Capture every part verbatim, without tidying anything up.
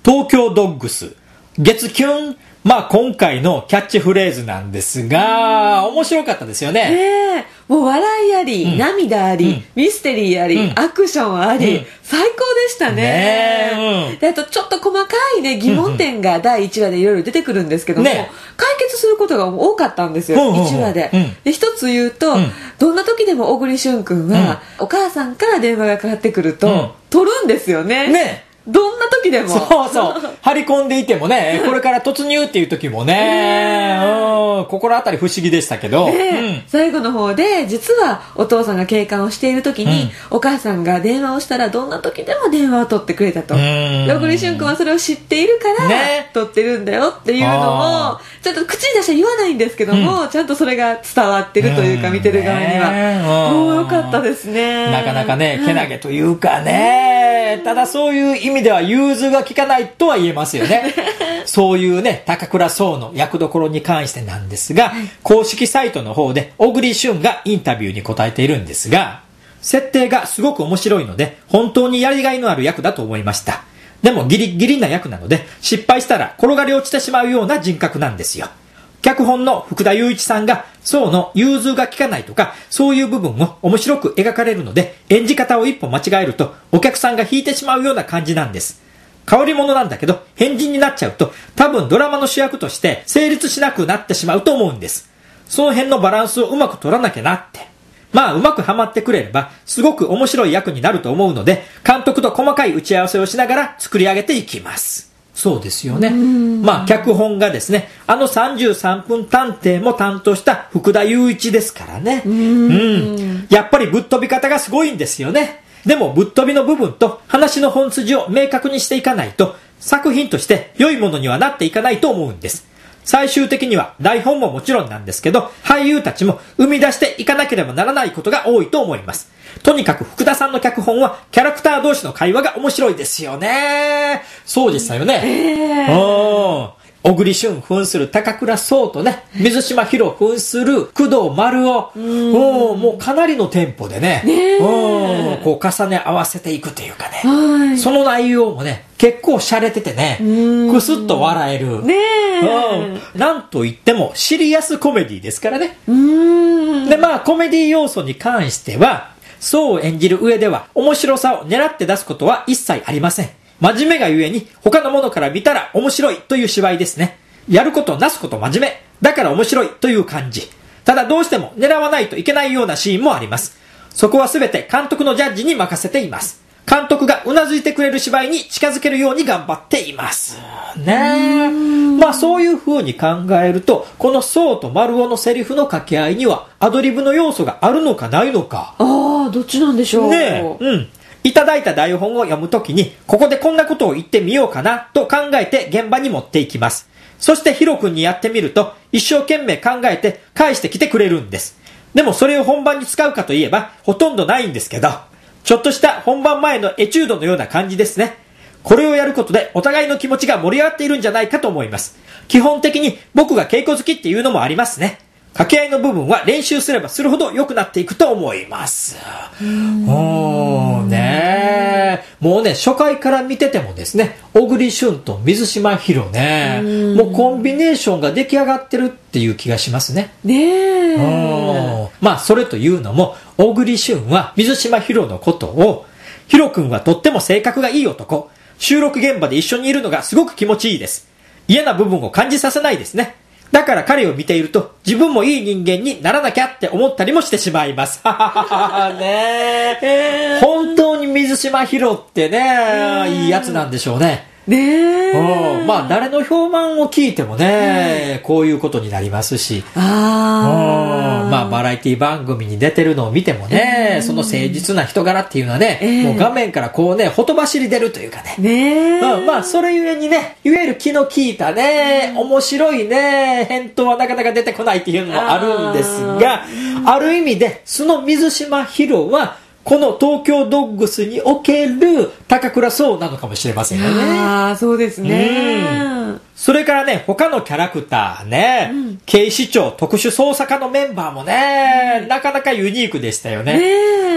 東京ドッグス、月キュン、まあ今回のキャッチフレーズなんですが、面白かったですよね。 ええ、もう笑いあり、うん、涙あり、うん、ミステリーあり、うん、アクションあり、うん、最高でしたね。ね、うん、であとちょっと細かいね疑問点がだいいちわでいろいろ出てくるんですけども、ね、解決することが多かったんですよ、うんうんうん、いちわで。うん、で一つ言うと、うん、どんな時でも小栗旬君は、うん、お母さんから電話がかかってくると、うん、取るんですよね。ね、どんな時でも。 そうそう。張り込んでいてもね、これから突入っていう時もね、うん、心当たり不思議でしたけど、ね、 うん、最後の方で、実はお父さんが警官をしている時に、うん、お母さんが電話をしたらどんな時でも電話を取ってくれたと。小栗旬君はそれを知っているから、ね、取ってるんだよっていうのを、ちょっと口に出して言わないんですけども、うん、ちゃんとそれが伝わってるというか、見てる側には。ね、もうよかったですね。 なかなかね、けなげというかね、ただそういう意味では融通が利かないとは言えますよね。そういうね、高倉壮の役どころに関してなんですが、はい、公式サイトの方で小栗旬がインタビューに答えているんですが、設定がすごく面白いので本当にやりがいのある役だと思いました。でもギリギリな役なので失敗したら転がり落ちてしまうような人格なんですよ。脚本の福田雄一さんが壮の融通が利かないとかそういう部分を面白く描かれるので、演じ方を一歩間違えるとお客さんが引いてしまうような感じなんです。変わり者なんだけど変人になっちゃうと多分ドラマの主役として成立しなくなってしまうと思うんです。その辺のバランスをうまく取らなきゃなって。まあうまくハマってくれればすごく面白い役になると思うので、監督と細かい打ち合わせをしながら作り上げていきます。そうですよね。まあ脚本がですね、あのさんじゅうさんぷん探偵も担当した福田雄一ですからね。うんうんやっぱりぶっ飛び方がすごいんですよね。でもぶっ飛びの部分と話の本筋を明確にしていかないと作品として良いものにはなっていかないと思うんです。最終的には台本ももちろんなんですけど、俳優たちも生み出していかなければならないことが多いと思います。とにかく福田さんの脚本はキャラクター同士の会話が面白いですよね。そうでしたよね。えー、小栗旬扮する高倉壮とね、水島ヒロ扮する工藤丸を、うんもうかなりのテンポでね、ねうんこう重ね合わせていくというかね、その内容もね、結構洒落ててね、くすっと笑える。ねうん、なんといってもシリアスコメディですからね。うんで、まあコメディ要素に関しては、壮を演じる上では面白さを狙って出すことは一切ありません。真面目がゆえに他のものから見たら面白いという芝居ですね。やることなすこと真面目だから面白いという感じ。ただどうしても狙わないといけないようなシーンもあります。そこは全て監督のジャッジに任せています。監督がうなずいてくれる芝居に近づけるように頑張っていますね。まあそういう風に考えると、この壮と丸尾のセリフの掛け合いにはアドリブの要素があるのかないのか。 ああ、どっちなんでしょうね。うんいただいた台本を読むときに、ここでこんなことを言ってみようかなと考えて現場に持っていきます。そしてヒロ君にやってみると、一生懸命考えて返してきてくれるんです。でもそれを本番に使うかといえば、ほとんどないんですけど、ちょっとした本番前のエチュードのような感じですね。これをやることでお互いの気持ちが盛り上がっているんじゃないかと思います。基本的に僕が稽古好きっていうのもありますね。掛け合いの部分は練習すればするほど良くなっていくと思います。おーねーもうね、初回から見ててもですね、小栗旬と水島ヒロね、もうコンビネーションが出来上がってるっていう気がしますね。ねーまあそれというのも、小栗旬は水島ヒロのことを、ヒロ君はとっても性格がいい男、収録現場で一緒にいるのがすごく気持ちいいです。嫌な部分を感じさせないですね。だから彼を見ていると自分もいい人間にならなきゃって思ったりもしてしまいます。ねえ本当に水島ヒロってね、いいやつなんでしょうね。ねえ、まあ誰の評判を聞いてもね、こういうことになりますし、あまあバラエティ番組に出てるのを見てもね、その誠実な人柄っていうのはね、えー、もう画面からこうね、ほとばしり出るというかね、ねうん、まあそれゆえにね、いわゆる気の利いたね、面白いね、返答はなかなか出てこないっていうのもあるんですが、あ, ある意味でその水島ヒロはこの東京ドッグスにおける高倉壮なのかもしれませんよね。 ああ、そうですね、 うん。それからね、他のキャラクターね、うん、警視庁特殊捜査課のメンバーもね、うん、なかなかユニークでしたよね。ね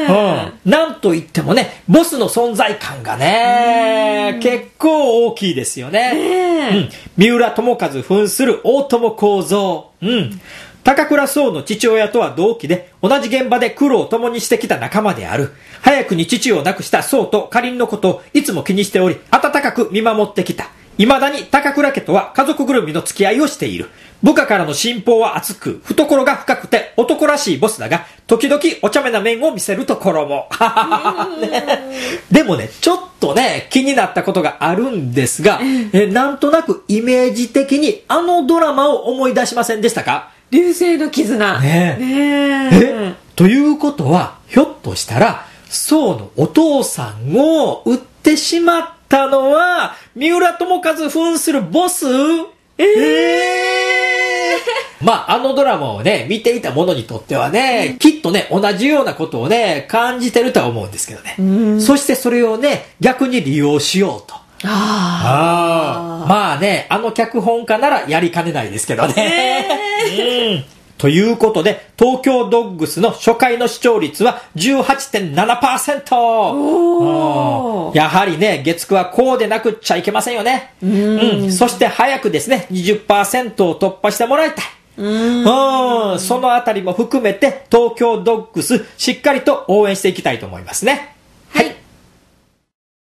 うん、なんといってもね、ボスの存在感がね、結構大きいですよね。ねうん、三浦友和扮する大友幸三。うん。高倉壮の父親とは同期で、同じ現場で苦労を共にしてきた仲間である。早くに父を亡くした壮とかりんのことをいつも気にしており、温かく見守ってきた。未だに高倉家とは家族ぐるみの付き合いをしている。部下からの信奉は厚く、懐が深くて男らしいボスだが、時々お茶目な面を見せるところも。ね、でもね、ちょっとね、気になったことがあるんですが、えなんとなくイメージ的にあのドラマを思い出しませんでしたか？ 流星の絆。 ねえ。ねえ。えということは、ひょっとしたら、壮のお父さんを撃ってしまったのは、三浦友和扮するボス？ええー、まあ、あのドラマをね、見ていた者にとってはね、うん、きっとね、同じようなことをね、感じてるとは思うんですけどね。うん、そしてそれをね、逆に利用しようと。ああまあね、あの脚本家ならやりかねないですけどね。えーうん、ということで、東京ドッグスの初回の視聴率は じゅうはちてんななパーセント。やはりね、月くはこうでなくっちゃいけませんよね。うんうん、そして早くですね、にじゅっパーセント を突破してもらいたい。うんうんそのあたりも含めて東京ドッグスしっかりと応援していきたいと思いますね。